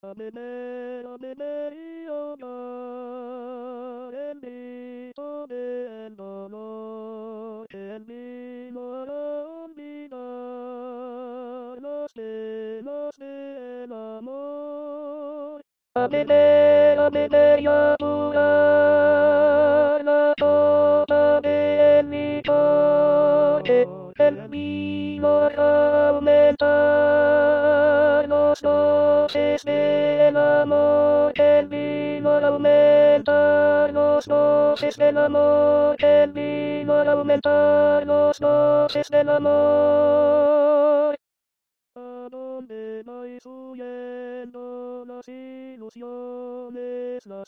y ahogar el grito del dolor, el vino hará olvidar los celos del amor. A beber y a jugar la copa del licor, el vino hará aumentar los doces del amor, el vino hará aumentar los doces del amor, el vino hará aumentar los doces del amor. ¿A dónde vais huyendo las ilusiones, las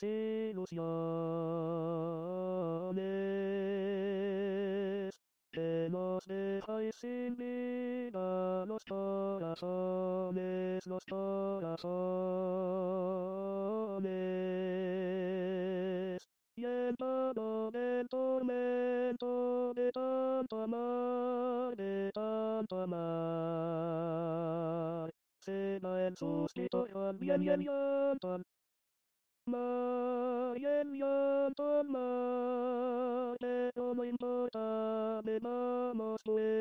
ilusiones? Que nos dejáis sin vida los corazones, los corazones. Y en todo el tormento de tanto amar, de tanto amar, se da el suspiro al bien y el llanto al mar, y el llanto al mar, pero no importa, bebamos pues.